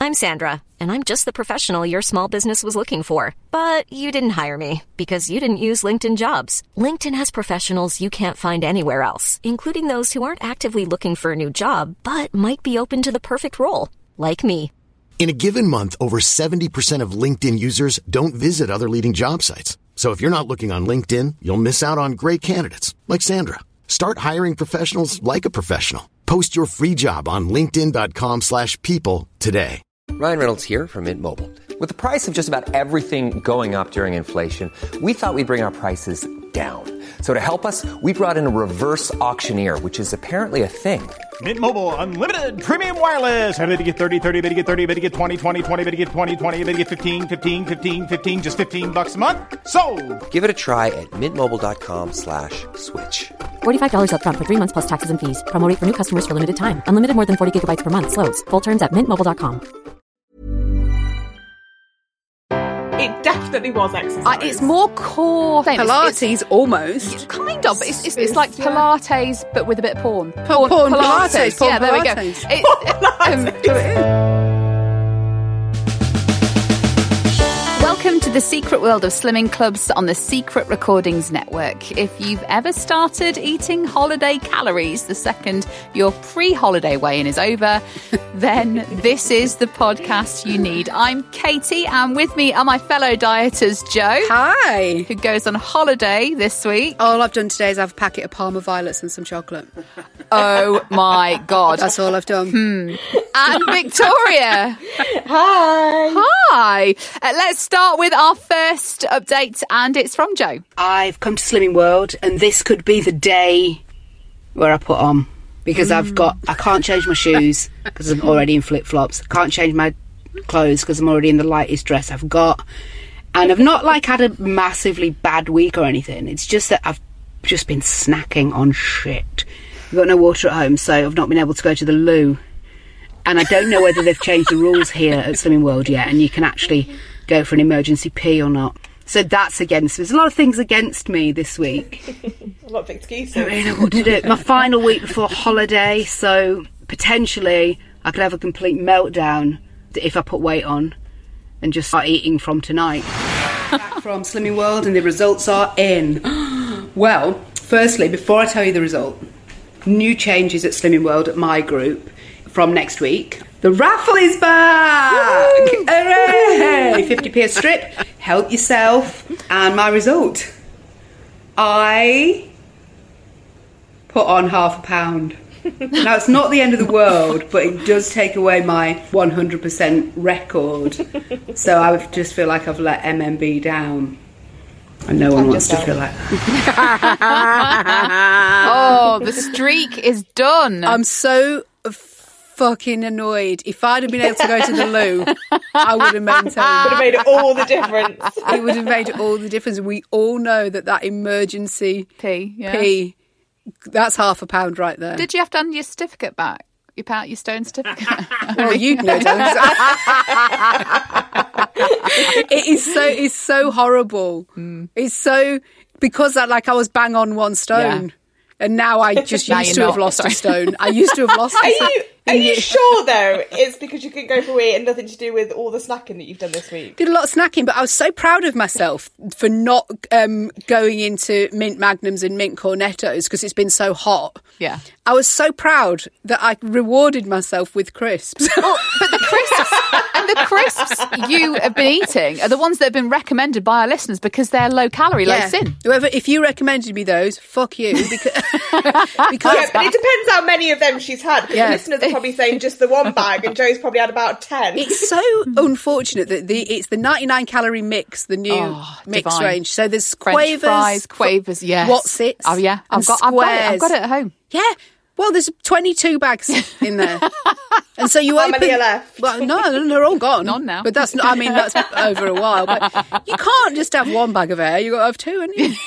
I'm Sandra, and I'm just the professional your small business was looking for. But you didn't hire me because you didn't use LinkedIn Jobs. LinkedIn has professionals you can't find anywhere else, including those who aren't actively looking for a new job, but might be open to the perfect role, like me. In a given month, over 70% of LinkedIn users don't visit other leading job sites. So if you're not looking on LinkedIn, you'll miss out on great candidates like Sandra. Start hiring professionals like a professional. Post your free job on linkedin.com/people today. Ryan Reynolds here from Mint Mobile. With the price of just about everything going up during inflation, we thought we'd bring our prices down. So to help us, we brought in a reverse auctioneer, which is apparently a thing. Mint Mobile Unlimited Premium Wireless. How to get 30, 30, how to get 30, how to get 20, 20, 20, how to get 20, 20, how to get 15, 15, 15, 15, just $15 a month? Sold! Give it a try at mintmobile.com/switch. $45 up front for 3 months plus taxes and fees. Promo rate for new customers for limited time. Unlimited more than 40 gigabytes per month. Slows full terms at mintmobile.com. It definitely was exercise. It's more core. Pilates, almost. Kind of. It's like Pilates, but with a bit of porn. Porn Pilates. Yeah, there we go. Welcome to the secret world of slimming clubs on the Secret Recordings Network. If you've ever started eating holiday calories the second your pre-holiday weigh-in is over, then this is the podcast you need. I'm Katie, and with me are my fellow dieters, Jo. Hi. Who goes on holiday this week. All I've done today is have a packet of Parma violets and some chocolate. Oh my God. That's all I've done. And Victoria. Hi. Let's start with our first update, and it's from Jo. I've come to Slimming World, and this could be the day where I put on. Because I can't change my shoes because I'm already in flip-flops. I can't change my clothes because I'm already in the lightest dress I've got. And I've not had a massively bad week or anything. It's just that I've just been snacking on shit. I've got no water at home, so I've not been able to go to the loo. And I don't know whether they've changed the rules here at Slimming World yet, and you can actually go for an emergency pee or not. So that's against me. There's a lot of things against me this week. A lot of excuses. I don't really know what to do. My final week before holiday, so potentially I could have a complete meltdown if I put weight on and just start eating from tonight. From Slimming World, and the results are in. Well, firstly, before I tell you the result, new changes at Slimming World at my group from next week. The raffle is back! Hooray! 50p a strip. Help yourself. And my result. I put on half a pound. Now, it's not the end of the world, but it does take away my 100% record. So I just feel like I've let MMB down. And no one wants to feel like that. Oh, the streak is done. I'm so fucking annoyed. If I'd have been able to go to the loo, I would have maintained. It would have made all the difference. It would have made all the difference. We all know that emergency pee, that's half a pound right there. Did you have to hand your certificate back? Your stone certificate? Well, you know, it's so horrible. It's so, because I was bang on one stone. Yeah. And now I just used to have lost a stone. I used to have lost a stone. Are you sure, though, it's because you couldn't go for weight and nothing to do with all the snacking that you've done this week? Did a lot of snacking, but I was so proud of myself for not going into mint magnums and mint cornettos because it's been so hot. Yeah. I was so proud that I rewarded myself with crisps. Well, but the crisps you have been eating are the ones that have been recommended by our listeners because they're low calorie, low sin. If you recommended me those, fuck you. Because yeah, but it depends how many of them she's had. Because the listeners are probably saying just the one bag, and Jo's probably had about 10. It's so unfortunate that it's the 99 calorie mix, the new mix range. So there's French fries, Quavers, yes. Wotsits. Oh yeah, I've got it at home. Yeah. Well, there's 22 bags in there. And so you How many are left? Well, no, they're all gone. None now. But that's over a while. But you can't just have one bag of air. You've got to have two, haven't you?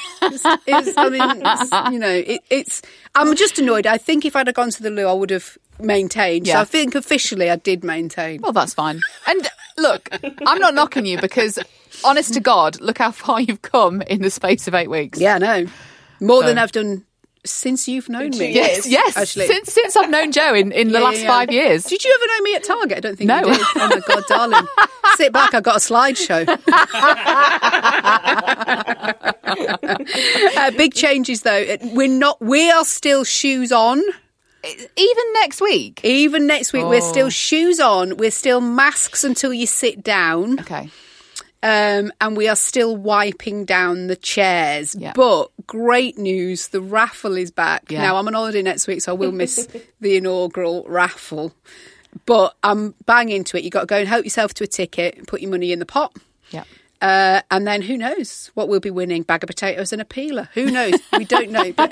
I'm just annoyed. I think if I'd have gone to the loo, I would have maintained. Yeah. So I think officially I did maintain. Well, that's fine. And look, I'm not knocking you because, honest to God, look how far you've come in the space of 8 weeks. Yeah, I know. More than I've done since you've known me. Yes. Actually. Since I've known Jo in the last 5 years. Did you ever know me at Target? I don't think No. you did. Oh my God, darling. Sit back, I've got a slideshow. Big changes though. We are still shoes on. Even next week? Even next week, we're still shoes on. We're still masks until you sit down. Okay. And we are still wiping down the chairs. Yeah. But great news, the raffle is back. Yeah. Now, I'm on holiday next week, so I will miss the inaugural raffle. But I'm bang into it. You've got to go and help yourself to a ticket and put your money in the pot. Yeah. And then who knows what we'll be winning? Bag of potatoes and a peeler. Who knows? We don't know. But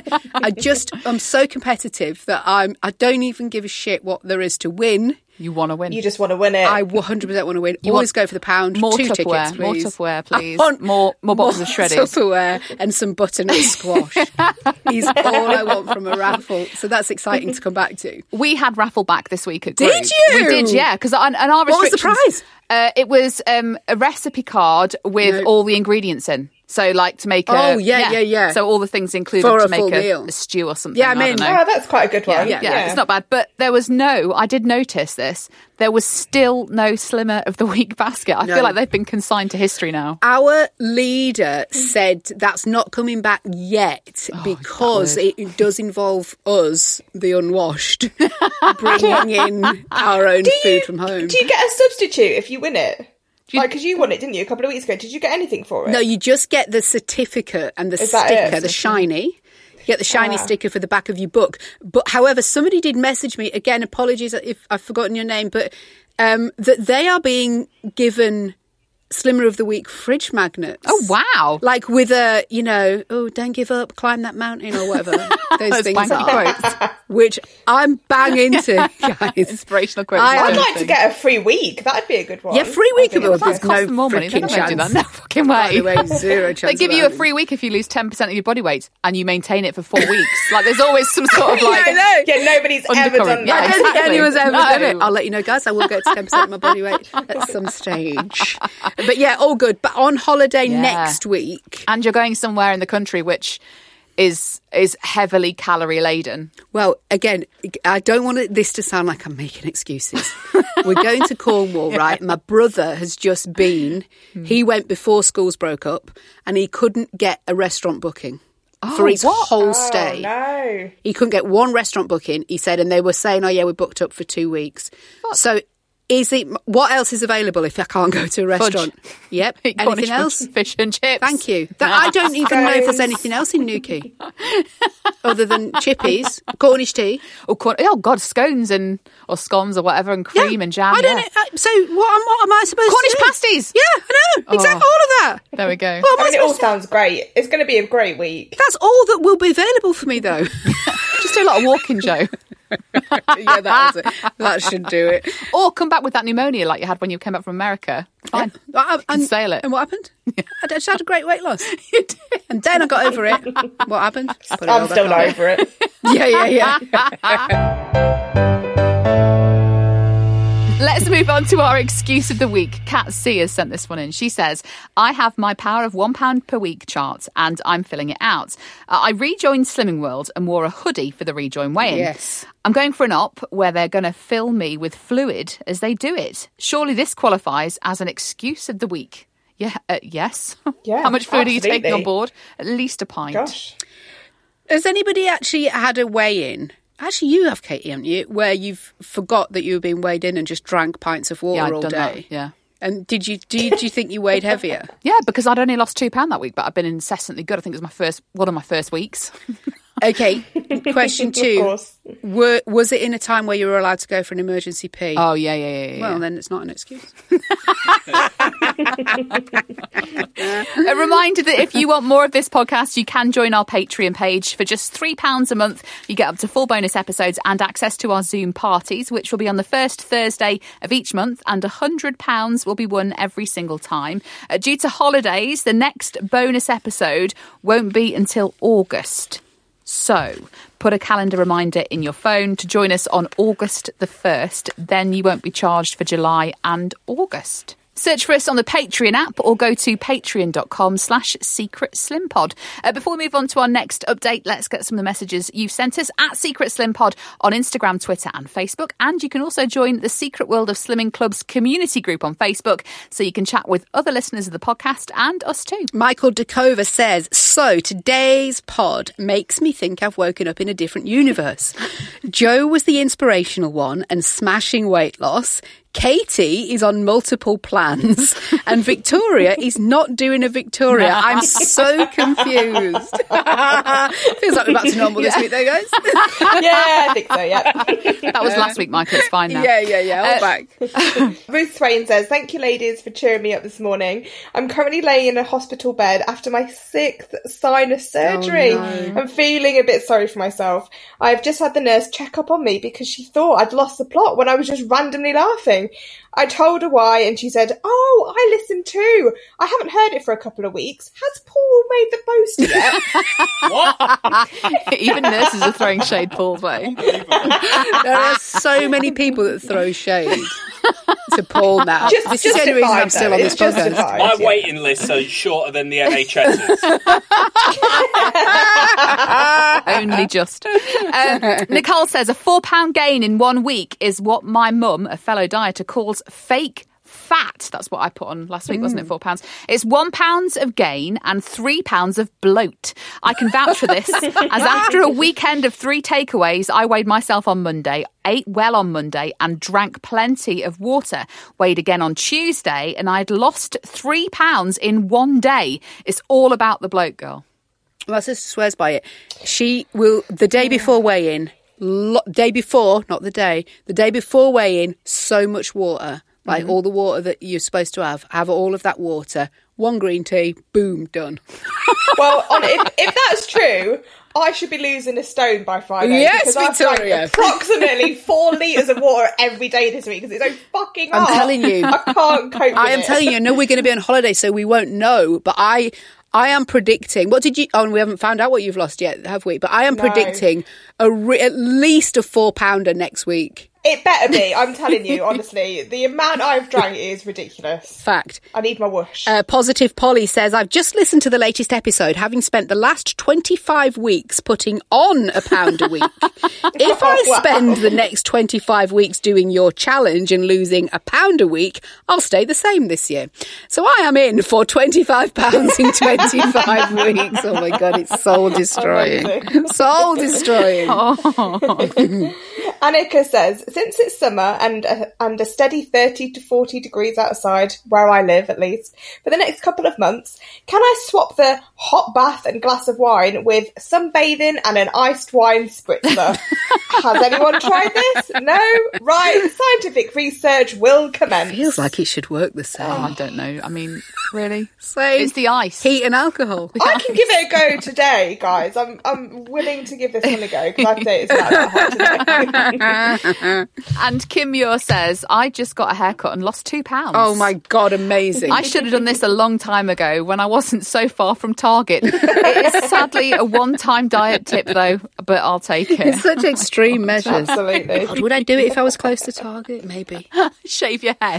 I'm so competitive that I don't even give a shit what there is to win. You want to win. You just want to win it. I 100% want to win. Always go for the pound. More 2 Tupperware. tickets, please. More Tupperware, please. I want More boxes of shreddies. Tupperware and some butternut squash is all I want from a raffle. So that's exciting to come back to. We had raffle back this week at Did Group. you? We did, yeah. Because our What was the restrictions- prize? It was a recipe card with all the ingredients in. So, like, to make a... Oh, yeah. So all the things included For a to make full meal. a stew or something. Yeah, I I mean- don't know. Oh, that's quite a good one. Yeah, it's not bad. But there was I did notice this, there was still no Slimmer of the Week basket. I feel like they've been consigned to history now. Our leader said that's not coming back yet because it does involve us, the unwashed, bringing in our own food from home. Do you get a substitute if you win it? Because you won it, didn't you, a couple of weeks ago? Did you get anything for it? No, you just get the certificate and the Is that it? sticker, the shiny. You get the shiny sticker for the back of your book. But however, somebody did message me, again, apologies if I've forgotten your name, but that they are being given Slimmer of the Week fridge magnets. Oh, wow. Like with a, don't give up, climb that mountain or whatever those things wanky are. quotes. Which I'm bang into, guys. Inspirational quotes. I'd like to get a free week. That'd be a good one. Yeah, free week of it. There's Cost no them more money. They freaking don't do chance. that. No fucking By way. the way, zero chance. They give of you a that. free week if you lose 10% of your body weight and you maintain it for 4 weeks. Like, there's always some sort of like... I know. Yeah, nobody's ever Undercurrent. done Yeah, I that. don't think exactly. anyone's ever done it. No. I'll let you know, guys. I will get to 10% of my body weight at some stage. But yeah, all good. But on holiday next week. And you're going somewhere in the country which is heavily calorie laden. Well, again, I don't want this to sound like I'm making excuses. We're going to Cornwall, right? My brother has just been. He went before schools broke up and he couldn't get a restaurant booking. For his whole stay. No. He couldn't get one restaurant booking, he said, and they were saying, oh yeah, we're booked up for 2 weeks. So what else is available if I can't go to a restaurant? Yep. Anything else? Fish and chips. Thank you. I don't even know if there's anything else in Newquay other than chippies, Cornish tea. Oh God, scones or scones or whatever, and cream and jam. I don't know. So what am I supposed Cornish to do? pasties. Yeah, I know. Exactly. All of that. There we go. What am I mean, it all supposed to- sounds great. It's going to be a great week. That's all that will be available for me, though. Just do a lot of walking, Joe. Yeah, that should do it. Or come back with that pneumonia like you had when you came back from America. Fine. Yeah. can sail it. And what happened? I just had a great weight loss. You did. And then I got over it. What happened? Put it all I'm back still on. not over it. Yeah. Let's move on to our excuse of the week. Kat C has sent this one in. She says, I have my power of £1 per week chart and I'm filling it out. I rejoined Slimming World and wore a hoodie for the rejoin weigh-in. Yes. I'm going for an op where they're going to fill me with fluid as they do it. Surely this qualifies as an excuse of the week. Yeah, yes. Yeah, How much food are you taking absolutely. on board? At least a pint. Gosh. Has anybody actually had a weigh-in? Actually, you have, Katie, haven't you? Where you've forgot that you were being weighed in and just drank pints of water Yeah, I've all done day. that. Yeah. And do you think you weighed heavier? Yeah, because I'd only lost £2 that week, but I've been incessantly good. I think it was one of my first weeks. Okay, question Of 2. course. Was it in a time where you were allowed to go for an emergency pee? Oh, yeah. Well, then it's not an excuse. A reminder that if you want more of this podcast, you can join our Patreon page. For just £3 a month, you get up to full bonus episodes and access to our Zoom parties, which will be on the first Thursday of each month, and £100 will be won every single time. Due to holidays, the next bonus episode won't be until August. So, put a calendar reminder in your phone to join us on August the 1st. Then you won't be charged for July and August. Search for us on the Patreon app or go to patreon.com/secretslimpod. Before we move on to our next update, let's get some of the messages you've sent us at Secret Slim Pod on Instagram, Twitter and Facebook. And you can also join the Secret World of Slimming Club's community group on Facebook, so you can chat with other listeners of the podcast and us too. Michael Dakova says, so today's pod makes me think I've woken up in a different universe. Joe was the inspirational one and smashing weight loss. Katie is on multiple plans and Victoria is not doing a Victoria. I'm so confused. Feels like we're back to normal this week though, guys. Yeah, I think so, yeah. That was last week, Michael. It's fine now. Yeah, all back. Ruth Swain says, thank you ladies for cheering me up this morning. I'm currently laying in a hospital bed after my 6th sinus surgery. Oh, no. I'm feeling a bit sorry for myself. I've just had the nurse check up on me because she thought I'd lost the plot when I was just randomly laughing. I told her why and she said, oh, I listened too. I haven't heard it for a couple of weeks. Has Paul made the poster yet? What? Even nurses are throwing shade Paul's way. There are so many people that throw shade to Paul now. This is the only reason I'm still on this podcast. My waiting lists are shorter than the NHS's. Only just. Nicole says a £4 gain in 1 week is what my mum, a fellow dieter, calls fake fat. That's what I put on last week, wasn't it? £4. It's £1 of gain and £3 of bloat. I can vouch for this, as after a weekend of 3 takeaways, I weighed myself on Monday, ate well on Monday and drank plenty of water. Weighed again on Tuesday and I'd lost £3 in 1 day. It's all about the bloat, girl. My sister swears by it. She will, the day before weigh-in, day before, not the day before weigh-in, so much water. Like all the water that you're supposed to have all of that water, 1 green tea, boom, done. Well, if that's true, I should be losing a stone by Friday. Yes, because Victoria. I've drank approximately 4 litres of water every day this week because it's so fucking hot. I'm telling you. I can't cope with it. I am telling you, I know we're going to be on holiday, so we won't know, but I am predicting, what did you, oh, and we haven't found out what you've lost yet, have we? But I am predicting at least a 4-pounder next week. It better be, I'm telling you, honestly. The amount I've drank is ridiculous. Fact. I need my whoosh. Positive Polly says, I've just listened to the latest episode, having spent the last 25 weeks putting on a pound a week. If I spend the next 25 weeks doing your challenge and losing a pound a week, I'll stay the same this year. So I am in for £25 in 25 weeks. Oh my God, it's soul destroying. Soul destroying. Oh. Annika says, since it's summer and a steady 30 to 40 degrees outside, where I live at least, for the next couple of months, can I swap the hot bath and glass of wine with sunbathing and an iced wine spritzer? Has anyone tried this? No? Right, scientific research will commence. Feels like it should work the same. Oh, I don't know. I mean, really? Same. It's the ice. Heat and alcohol. I can give it a go today, guys. I'm willing to give this one a go, because I'd say it's not that hot today. And Kim Muir says, I just got a haircut and lost £2. Oh my God, amazing. I should have done this a long time ago when I wasn't so far from Target. It is sadly a one-time diet tip though, but I'll take it. It's such extreme measures. Absolutely. God, would I do it if I was close to Target? Maybe. Shave your head.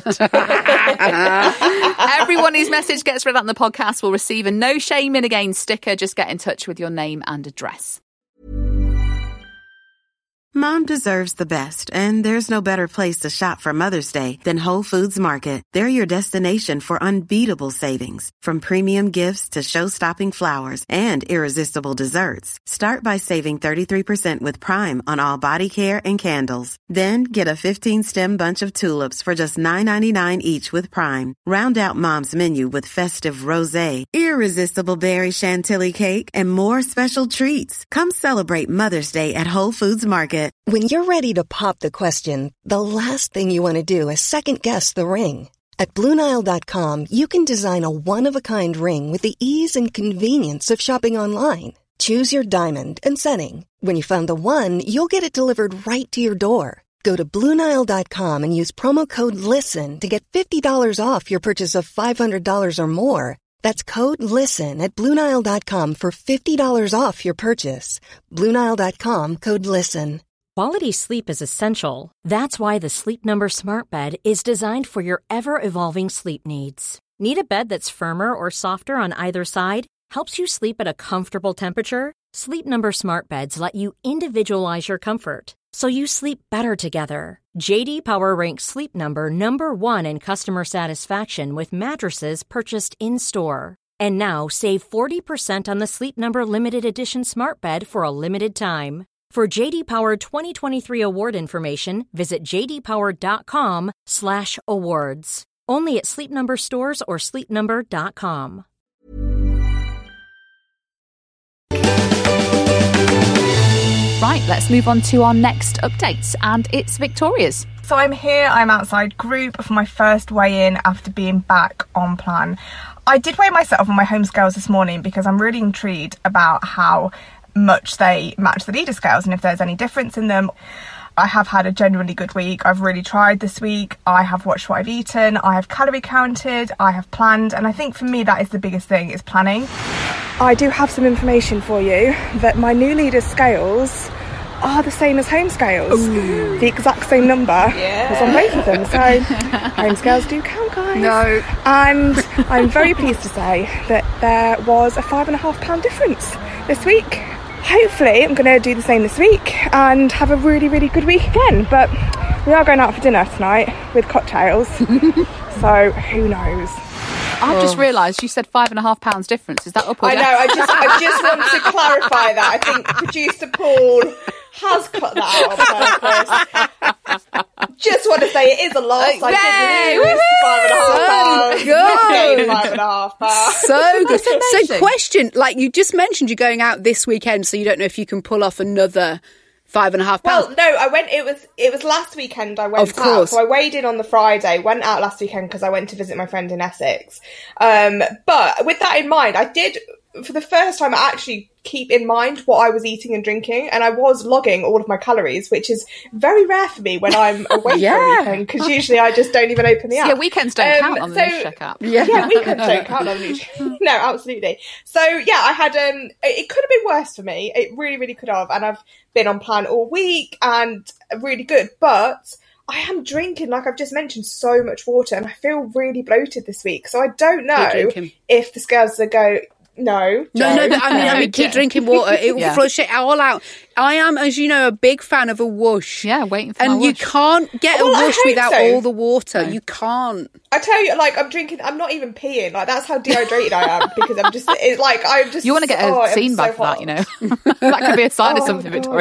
Everyone whose message gets read out on the podcast will receive a No Shame In Again sticker. Just get in touch with your name and address. Mom deserves the best, and there's no better place to shop for Mother's Day than Whole Foods Market. They're your destination for unbeatable savings, from premium gifts to show-stopping flowers and irresistible desserts. Start by saving 33% with Prime on all body care and candles. Then get a 15-stem bunch of tulips for just $9.99 each with Prime. Round out Mom's menu with festive rosé, irresistible berry chantilly cake, and more special treats. Come celebrate Mother's Day at Whole Foods Market. When you're ready to pop the question, the last thing you want to do is second-guess the ring. At BlueNile.com, you can design a one-of-a-kind ring with the ease and convenience of shopping online. Choose your diamond and setting. When you find the one, you'll get it delivered right to your door. Go to BlueNile.com and use promo code LISTEN to get $50 off your purchase of $500 or more. That's code LISTEN at BlueNile.com for $50 off your purchase. BlueNile.com, code LISTEN. Quality sleep is essential. That's why the Sleep Number Smart Bed is designed for your ever-evolving sleep needs. Need a bed that's firmer or softer on either side? Helps you sleep at a comfortable temperature? Sleep Number Smart Beds let you individualize your comfort, so you sleep better together. J.D. Power ranks Sleep Number number 1 in customer satisfaction with mattresses purchased in-store. And now, save 40% on the Sleep Number Limited Edition Smart Bed for a limited time. For J.D. Power 2023 award information, visit jdpower.com/awards. Only at Sleep Number stores or sleepnumber.com. Right, let's move on to our next updates, and it's Victoria's. So I'm here, I'm outside group for my first weigh-in after being back on plan. I did weigh myself on my home scales this morning because I'm really intrigued about how much they match the leader scales and if there's any difference in them. I have had a genuinely good week. I've really tried this week. I have watched what I've eaten. I have calorie counted. I have planned. And I think for me, that is the biggest thing, is planning. I do have some information for you that my new leader scales are the same as home scales. Ooh. The exact same number was on both of them. So home scales do count, guys. No. And I'm very pleased to say that there was a £5.5 difference this week. Hopefully I'm going to do the same this week and have a really, really good week again. But we are going out for dinner tonight with cocktails. So who knows? I've just realised you said £5.5 difference. Is that up or down? I know. I just want to clarify that. I think producer Paul has cut that out on purpose. Just want to say it is a loss. I did lose £5.5. So good. So question, like you just mentioned, you're going out this weekend, so you don't know if you can pull off another £5.5. Well, no, I went. It was last weekend. I went out, so I weighed in on the Friday. Went out last weekend because I went to visit my friend in Essex. But with that in mind, I did for the first time actually keep in mind what I was eating and drinking, and I was logging all of my calories, which is very rare for me when I'm away for a weekend, because usually I just don't even open the app. Yeah, weekends don't count on the Nutricheck app. Yeah, weekends don't count on the Nutricheck. No, absolutely. So yeah, I had it could have been worse for me. It really, really could have, and I've been on plan all week and really good, but I am drinking, like I've just mentioned, so much water, and I feel really bloated this week. So I don't know if the scales will go. No, but I mean, keep drinking water. It will flush it all out. I am, as you know, a big fan of a whoosh. Yeah, waiting for and my you whoosh. Can't get a whoosh without all the water. No. You can't. I tell you, like I'm drinking. I'm not even peeing. Like that's how dehydrated I am because I'm just. It's like I'm just. You want to get a scene bag for that, you know? That could be a sign of something, Victoria.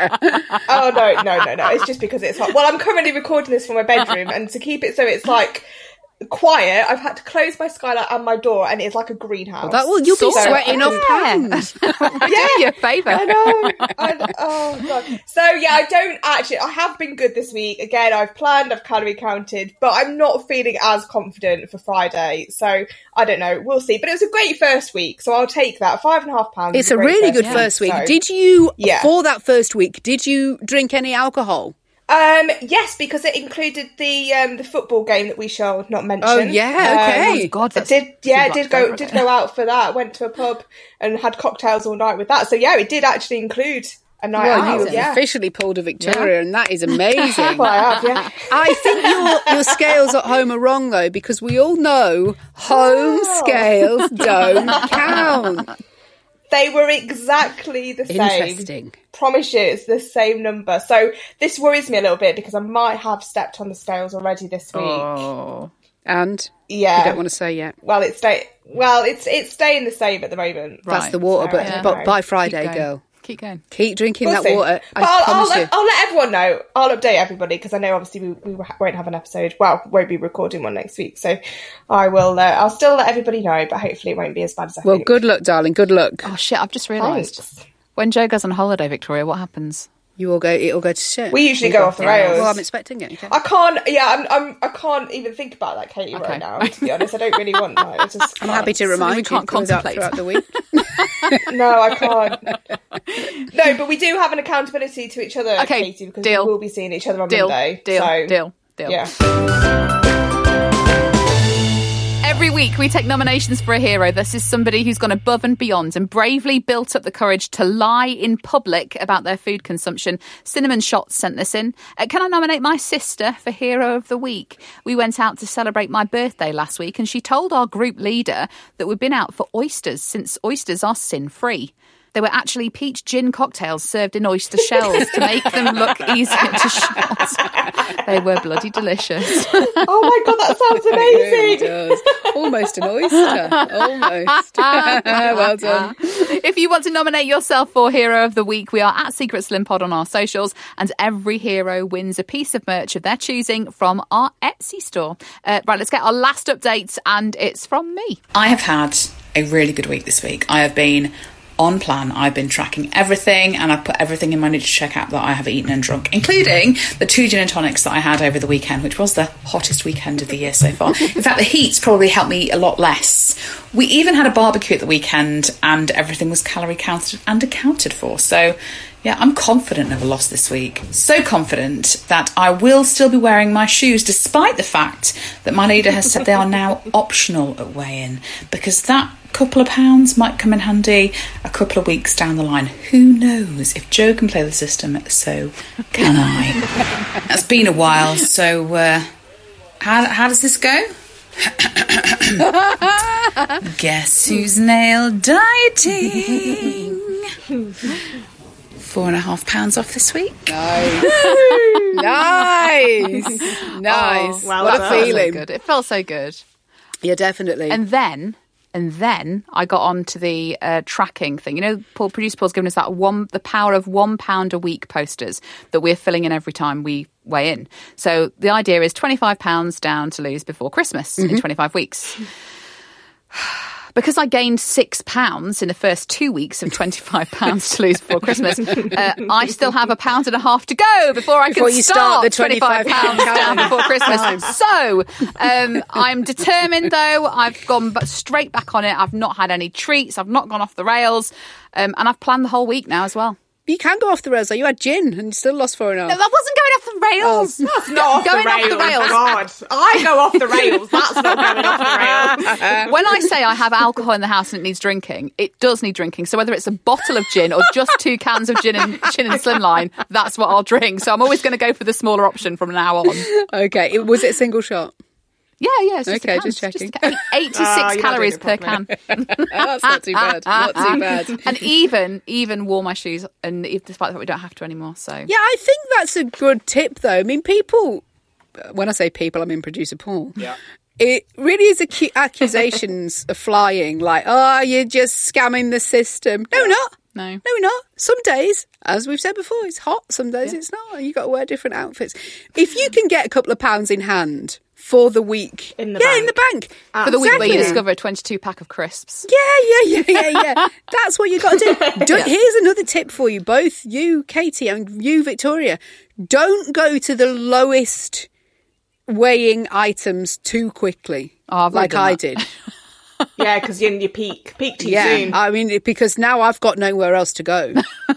Oh no! It's just because it's hot. Well, I'm currently recording this from my bedroom, and to keep it so it's like quiet, I've had to close my skylight and my door, and it's like a greenhouse. You'll be sweating off pounds. Do you a favour. I know. Oh god. So yeah, I have been good this week. Again, I've planned, I've calorie counted, but I'm not feeling as confident for Friday. So I don't know. We'll see. But it was a great first week, so I'll take that. £5.5. It's a really good first week. So, did you for that first week? Did you drink any alcohol? Yes, because it included the football game that we shall not mention. Oh yeah, okay. God, did go out for that. Went to a pub and had cocktails all night with that. So yeah, it did actually include a night out. You have officially pulled a Victoria, and that is amazing. Well, I have, yeah. I think your scales at home are wrong though, because we all know home scales don't count. They were exactly the same. Interesting. Promise you, it's the same number. So this worries me a little bit because I might have stepped on the scales already this week. Oh. And? Yeah. You don't want to say yet. Well, it's staying the same at the moment. Right. That's the water, but by Friday, girl. Keep going. Keep drinking that water. I'll let everyone know. I'll update everybody because I know obviously we won't have an episode. Well, won't be recording one next week. So I will. I'll still let everybody know, but hopefully it won't be as bad as I think. Well, good luck, darling. Good luck. Oh shit! I've just realised when Joe goes on holiday, Victoria, what happens? It'll go to shit. We usually go off the rails. Well, I'm expecting it. Okay. I can't. Yeah, I can't even think about that, Katie, right now. To be honest, I don't really want that. I'm happy to remind you. Can't contemplate throughout the week. No, I can't. No, but we do have an accountability to each other, Katie, because we will be seeing each other on Monday. Deal. Yeah. Every week we we take nominations for a hero, this is somebody who's gone above and beyond and bravely built up the courage to lie in public about their food consumption. Cinnamon Shots sent this in. Can I nominate my sister for Hero of the Week? We went out to celebrate my birthday last week and she told our group leader that we'd been out for oysters since oysters are sin-free. They were actually peach gin cocktails served in oyster shells to make them look easier to shot. They were bloody delicious. Oh my God, that sounds amazing. It really does. Almost an oyster. Almost. Well done. If you want to nominate yourself for Hero of the Week, we are at Secret Slim Pod on our socials, and every hero wins a piece of merch of their choosing from our Etsy store. Right, let's get our last update, and it's from me. I have had a really good week this week. I have been on plan. I've been tracking everything and I've put everything in my NutriCheck app that I have eaten and drunk, including the 2 gin and tonics that I had over the weekend, which was the hottest weekend of the year so far. In fact, the heat's probably helped me a lot less. We even had a barbecue at the weekend and everything was calorie counted and accounted for. So yeah, I'm confident of a loss this week. So confident that I will still be wearing my shoes despite the fact that my leader has said they are now optional at weigh-in, because that couple of pounds might come in handy a couple of weeks down the line. Who knows? If Joe can play the system, so can I. It's been a while, so how does this go? Guess who's nail dieting? 4.5 pounds off this week. Nice. Nice. Oh, well, what a feeling. So good. It felt so good. Yeah, definitely. And then I got on to the tracking thing. You know, Producer Paul's given us the power of £1 a week posters that we're filling in every time we weigh in. So the idea is £25 down to lose before Christmas in 25 weeks. Because I gained £6 in the first 2 weeks of £25 to lose before Christmas, I still have £1.50 to go before I can start the £25 down before Christmas. So I'm determined, though. I've gone straight back on it. I've not had any treats. I've not gone off the rails. And I've planned the whole week now as well. You can go off the rails, though. You had gin and you still lost 4.5. No, that wasn't going off the rails. Oh, that's not going off the rails. God, I go off the rails. That's not going off the rails. When I say I have alcohol in the house and it needs drinking, it does need drinking. So whether it's a bottle of gin or just 2 cans of gin and Slimline, that's what I'll drink. So I'm always going to go for the smaller option from now on. Okay. Was it a single shot? Yeah, it's just okay, just checking. 86 calories per can. That's not too bad. Not too bad. And even wore my shoes, and despite that we don't have to anymore. So yeah, I think that's a good tip, though. I mean, people. When I say people, I mean producer Paul. Yeah. It really is accusations are flying, like, oh, you're just scamming the system. No, not. No, we're not. Some days, as we've said before, it's hot. Some days it's not. You've got to wear different outfits. If you can get a couple of pounds in hand for the week. In the bank. For the week where you discover a 22-pack of crisps. Yeah. That's what you got to do. Here's another tip for you, both you, Katie, and you, Victoria. Don't go to the lowest weighing items too quickly, like I did. Yeah, because you're in your peak too soon. I mean, because now I've got nowhere else to go.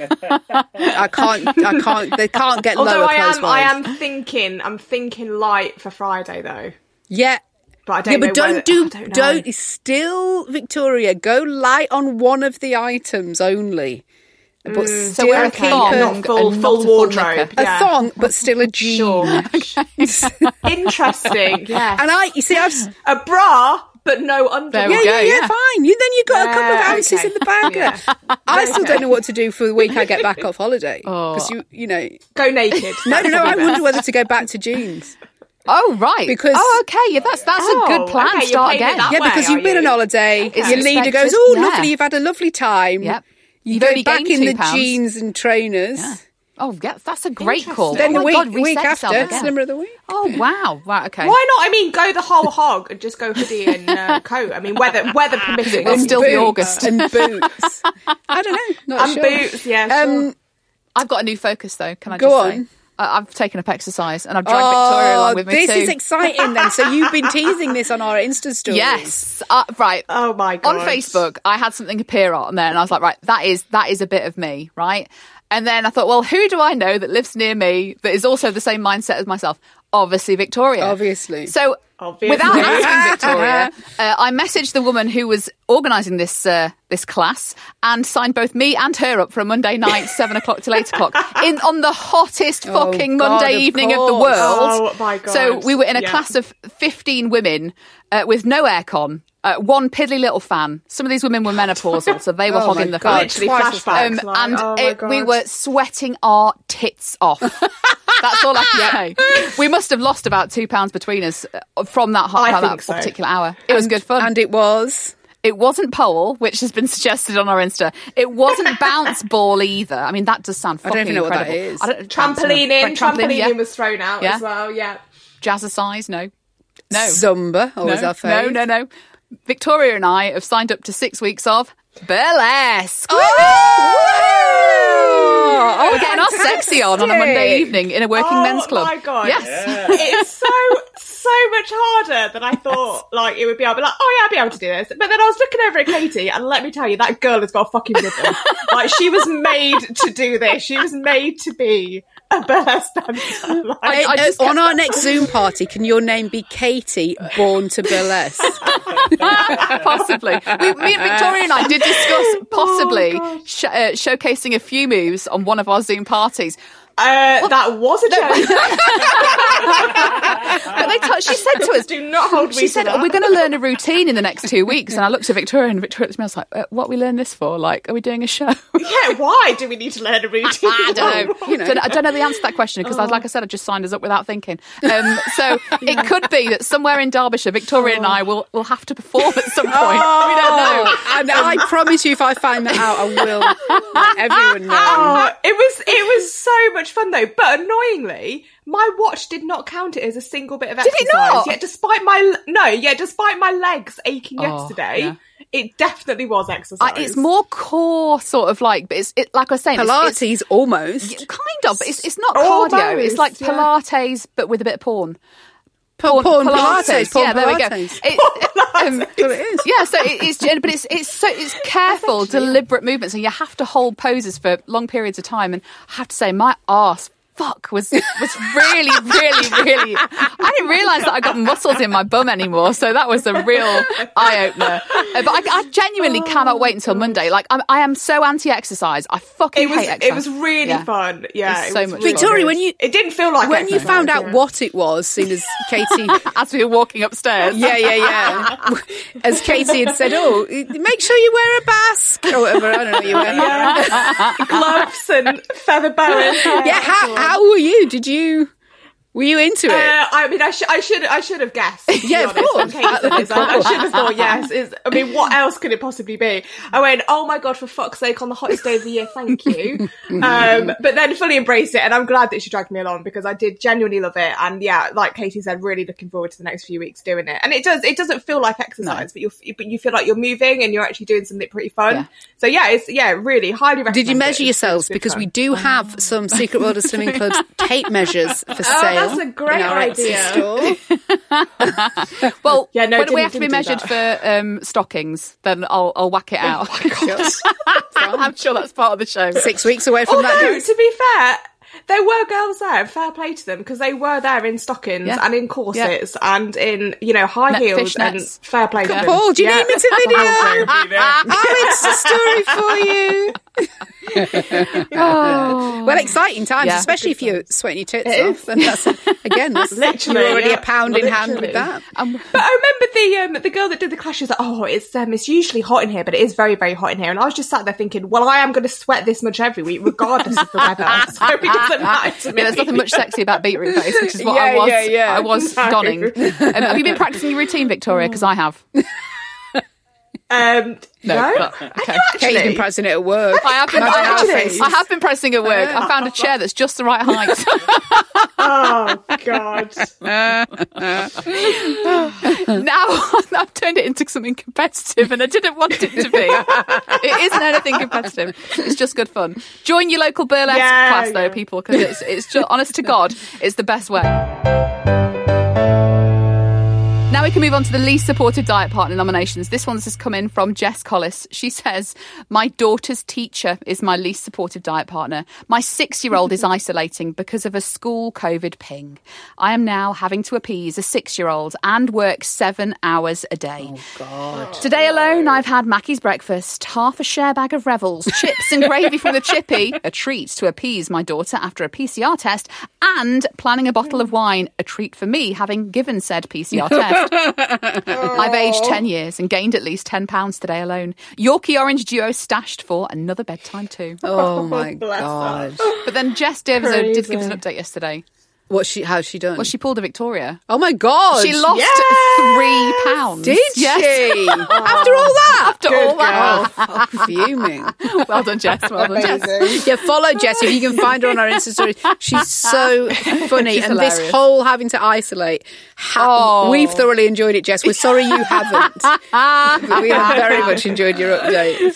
I can't. They can't get Although lower close I am thinking. I'm thinking light for Friday though. Yeah. But I don't know. Don't still, Victoria, go light on one of the items only. But still so wear a thong, not full wardrobe. A thong, but still a jean. Sure. Interesting. Yeah. And I've a bra. But no underwear. Yeah, fine. Then you've got a couple of ounces in the bag. Yeah. I still don't know what to do for the week I get back off holiday. Because you know, go naked. No. I wonder whether to go back to jeans. Oh right. Because okay, that's a good plan. Okay, start again. Yeah, because you've been on holiday. Okay. Your leader goes, "Oh, lovely, you've had a lovely time." Yep. You go back in the jeans and trainers. Yeah. Oh, yeah, that's a great call. Then the God, week after, Slimmer of the Week. Oh, wow. Right, okay. Why not? I mean, go the whole hog and just go hoodie and coat. I mean, weather permitting. It'll still be August. And boots. I don't know. Not sure. Boots, yeah, sure. I've got a new focus, though. Can I go just on? say? I've taken up exercise and I've dragged Victoria along with me this too. This is exciting then. So you've been teasing this on our Insta stories. Yes. Right. Oh my God. On Facebook, I had something appear on there and I was like, right, that is a bit of me, right? And then I thought, well, who do I know that lives near me that is also the same mindset as myself? Obviously, Victoria. Obviously. So, without asking Victoria, I messaged the woman who was organising this class and signed both me and her up for a Monday night, 7 o'clock till 8 o'clock, on the hottest fucking Monday evening of the world. Oh, my God. So we were in a class of 15 women with no aircon. One piddly little fan. Some of these women were menopausal, so they were hogging the God, literally flashbacks. We were sweating our tits off. That's all I can say. We must have lost about 2 pounds between us from that particular hour. It was good fun. And it was? It wasn't pole, which has been suggested on our Insta. It wasn't bounce ball either. I mean, that does sound fucking incredible. I don't even know what that is. Trampolining was thrown out as well, yeah. Jazzercise, no. Zumba, always our fave. No. Victoria and I have signed up to 6 weeks of burlesque. Oh, we're getting our sexy on a Monday evening in a working men's club. Oh my God. Yes. Yeah. It's so much harder than I thought it would be. I'll be like, oh yeah, I'll be able to do this. But then I was looking over at Katie and let me tell you, that girl has got a fucking rhythm. She was made to do this. She was made to be a burlesque dancer. On our next Zoom party, can your name be Katie, born to burlesque? Possibly. Me and Victoria and I did discuss possibly showcasing a few moves on one of our Zoom parties. That was a joke. But she said to us, "Do not hold me." She said, "We're going to learn a routine in the next 2 weeks." And I looked at Victoria, and Victoria looked at me. I was like, "What we learn this for? Are we doing a show?" Yeah. Why do we need to learn a routine? I don't know. I don't know the answer to that question because, like I said, I just signed us up without thinking. So it could be that somewhere in Derbyshire, Victoria and I will have to perform at some point. We don't know. And I promise you, if I find that out, I will let everyone know. It was so much fun though, but annoyingly, my watch did not count it as a single bit of exercise. Did it not? Yet, despite my legs aching yesterday, it definitely was exercise. It's more core, sort of like, but it's like I was saying, Pilates it's almost, kind of. But it's not cardio. It's like Pilates, but with a bit of porn. Porn Pilates. Porn there we go. It is. Yeah, so it's careful, deliberate movements, and you have to hold poses for long periods of time. And I have to say, my arse was really, really, really. I didn't realise that I got muscles in my bum anymore, so that was a real eye opener. But I genuinely cannot wait until Monday. I am so anti-exercise. I fucking hate exercise. It was really fun. Yeah, it was so much Victoria, fun. It didn't feel like when you found out what it was, soon as Katie, as we were walking upstairs. Yeah. As Katie had said, make sure you wear a basque or whatever. I don't know what you wear. Yeah. Gloves and feather boas. Yeah. How were you? Were you into it? I mean, I should have guessed. Yeah, of course. I should have thought yes. What else could it possibly be? I went, oh my God, for fuck's sake, on the hottest day of the year, thank you. But then fully embraced it, and I'm glad that she dragged me along because I did genuinely love it. And yeah, like Katie said, really looking forward to the next few weeks doing it. And it doesn't feel like exercise, but you feel like you're moving and you're actually doing something pretty fun. Yeah. So yeah, really highly recommend. Did you measure yourselves? Because we do have some Secret World of Slimming Club's tape measures for sale. That's a great idea. Well, when we have to be measured for stockings, then I'll whack it out. Oh my God. I'm sure that's part of the show. 6 weeks away from that. To be fair, there were girls there, and fair play to them, because they were there in stockings and in corsets and in, high heels, and fair play to them. Paul, do you need me to video? I'll Insta story for you. Well, exciting times, especially if you're sweating your tits off. And that's literally, you're already a pound in hand with that. But I remember the girl that did the clash was like, it's usually hot in here, but it is very, very hot in here. And I was just sat there thinking, well, I am going to sweat this much every week, regardless of the weather. So it doesn't matter to me. There's nothing much sexy about beetroot face, which is what I was donning. Have you been practicing your routine, Victoria? Because I have. No. Okay. Kate's been practicing it at work. I have been practicing at work. I found a chair that's just the right height. Oh God! Now I've turned it into something competitive, and I didn't want it to be. It isn't anything competitive. It's just good fun. Join your local burlesque class, though, people, because it's just honest to God, it's the best way. Now, we can move on to the least supportive diet partner nominations. This one's just come in from Jess Collis. She says, my daughter's teacher is my least supportive diet partner. My 6-year-old is isolating because of a school COVID ping. I am now having to appease a 6-year-old and work 7 hours a day. Oh, God. Today alone, I've had Mackie's breakfast, half a share bag of Revels, chips and gravy from the chippy, a treat to appease my daughter after a PCR test, and planning a bottle of wine, a treat for me, having given said PCR test. I've aged 10 years and gained at least 10 pounds today alone. Yorkie Orange Duo stashed for another bedtime too. Oh my God. But then Jess did give us an update yesterday. How's she done? Well, she pulled a Victoria. Oh my God. She lost 3 pounds. Did she? After all that? After all that. Oh, fuming. Well done, Jess. Well done, Jess. Yeah, follow Jess if you can find her on our Insta stories. She's so funny. She's and hilarious. This whole having to isolate, we've thoroughly enjoyed it, Jess. We're sorry you haven't. But we have very much enjoyed your updates.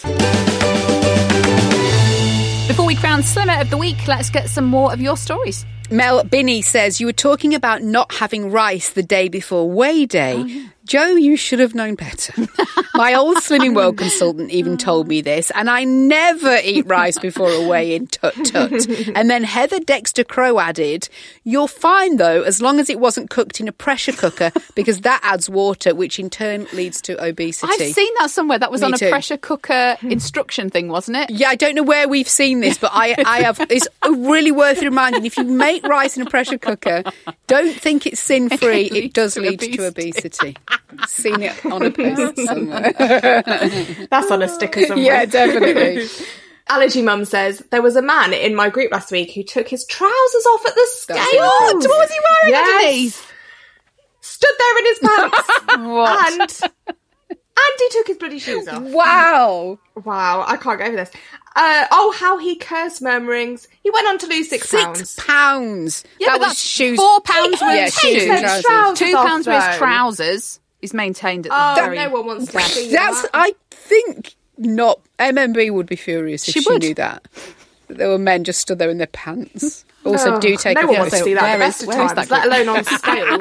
Before we crown Slimmer of the Week, let's get some more of your stories. Mel Binney says, you were talking about not having rice the day before Weigh Day. Oh, yeah. Joe, you should have known better. My old Slimming World consultant even told me this, and I never eat rice before a weigh-in, tut-tut. And then Heather Dexter Crow added, you're fine, though, as long as it wasn't cooked in a pressure cooker, because that adds water, which in turn leads to obesity. I've seen that somewhere. That was Me on a too. pressure cooker instruction thing, wasn't it? Yeah, I don't know where we've seen this, but I have. It's really worth reminding. If you make rice in a pressure cooker, don't think it's sin-free. It does lead to obesity. Seen it on a post somewhere. That's on a sticker somewhere. Yeah, definitely. Allergy Mum says, there was a man in my group last week who took his trousers off at the scales. What was he wearing underneath? Stood there in his pants. What? And he took his bloody shoes off. Wow, I can't go over this. How he cursed, murmurings. He went on to lose 6 pounds. 6 pounds. Yeah, that but was that's shoes. £4 worth of shoes. Trousers. £2 for his trousers. He's maintained at the very... no one wants to see That's. that. I think not. MMB would be filled if she knew that. There were men just stood there in their pants. Also, do take no off one wants to see that. Where is that, let alone on scales.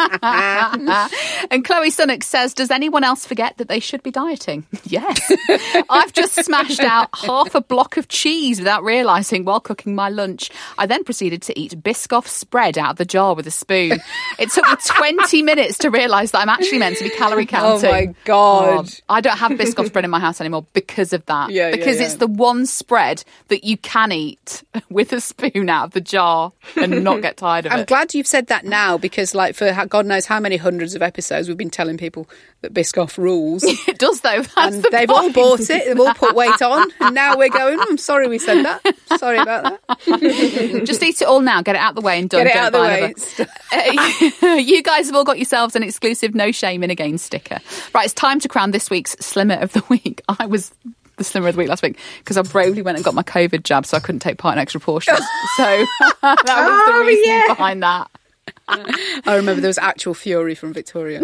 And Chloe Sunnock says, does anyone else forget that they should be dieting? Yes. I've just smashed out half a block of cheese without realising while cooking my lunch. I then proceeded to eat Biscoff spread out of the jar with a spoon. It took me 20 minutes to realise that I'm actually meant to be calorie counting. Oh my God. I don't have Biscoff spread in my house anymore because of that. Because it's the one spread that you can eat with a spoon out of the jar and not get tired of it. I'm glad you've said that now, because like for God knows how many hundreds of episodes we've been telling people that Biscoff rules. It does though. And they've all bought it. They've all put weight on. And now we're going, I'm sorry we said that. Sorry about that. Just eat it all now. Get it out the way and done. Get it out of the way. You guys have all got yourselves an exclusive No Shame in a Game sticker. Right, it's time to crown this week's Slimmer of the Week. I was the Slimmer of the Week last week because I bravely went and got my COVID jab, so I couldn't take part in extra portions. So that was the reason behind that. I remember there was actual fury from Victoria.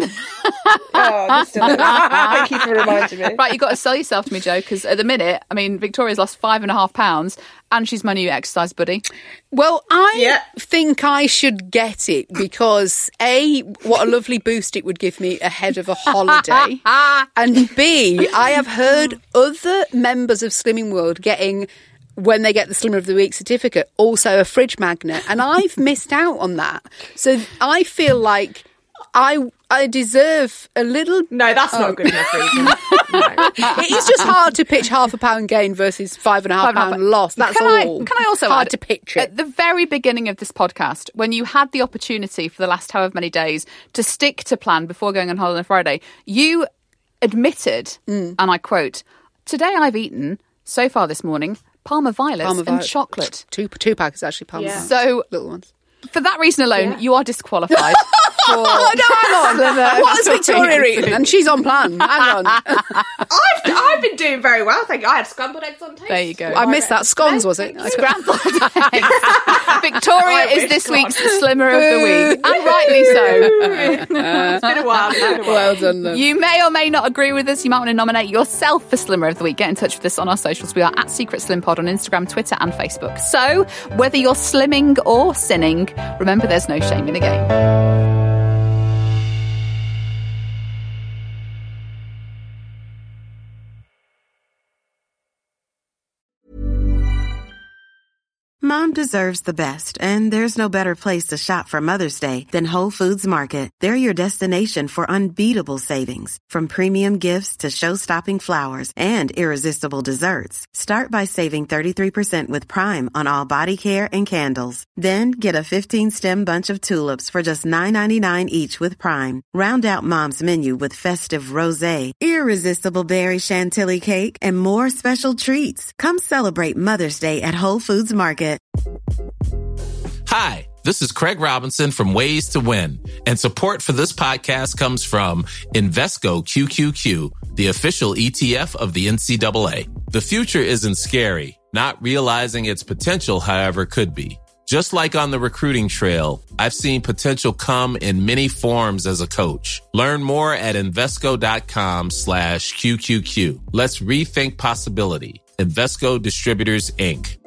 Thank you for reminding me. Right, you've got to sell yourself to me, Joe, because at the minute, I mean, Victoria's lost 5.5 pounds and she's my new exercise buddy. Well, I think I should get it because A, what a lovely boost it would give me ahead of a holiday. And B, I have heard other members of Slimming World getting, when they get the Slimmer of the Week certificate, also a fridge magnet. And I've missed out on that. So I feel like I deserve a little... No, that's not a good enough reason. No. It is just hard to pitch £0.5 pound gain versus £5.5 loss. That's all. Can I also hard add, to picture. At the very beginning of this podcast, when you had the opportunity for the last however many days to stick to plan before going on holiday on Friday, you admitted, and I quote, "Today I've eaten, so far this morning, Parma Violets and chocolate." Two packets actually, Parma Violets. So, little ones. For that reason alone, you are disqualified. No, hang on. What has Victoria eaten? And she's on plan. Hang on. I've been doing very well, thank you. I had scrambled eggs on toast. There you go. I missed that. Scones, was it? Scrambled eggs. Victoria is this week's Slimmer of the Week. And rightly so. It's been a while. Well done, then. You may or may not agree with us. You might want to nominate yourself for Slimmer of the Week. Get in touch with us on our socials. We are at Secret Slim Pod on Instagram, Twitter and Facebook. So, whether you're slimming or sinning, remember there's no shame in the game. Mom deserves the best, and there's no better place to shop for Mother's Day than Whole Foods Market. They're your destination for unbeatable savings, from premium gifts to show-stopping flowers and irresistible desserts. Start by saving 33% with Prime on all body care and candles. Then get a 15-stem bunch of tulips for just $9.99 each with Prime. Round out Mom's menu with festive rosé, irresistible berry chantilly cake, and more special treats. Come celebrate Mother's Day at Whole Foods Market. Hi, this is Craig Robinson from Ways to Win, and support for this podcast comes from Invesco QQQ, the official ETF of the NCAA. The future isn't scary. Not realizing its potential, however, could be. Just like on the recruiting trail, I've seen potential come in many forms as a coach. Learn more at Invesco.com/QQQ. Let's rethink possibility. Invesco Distributors, Inc.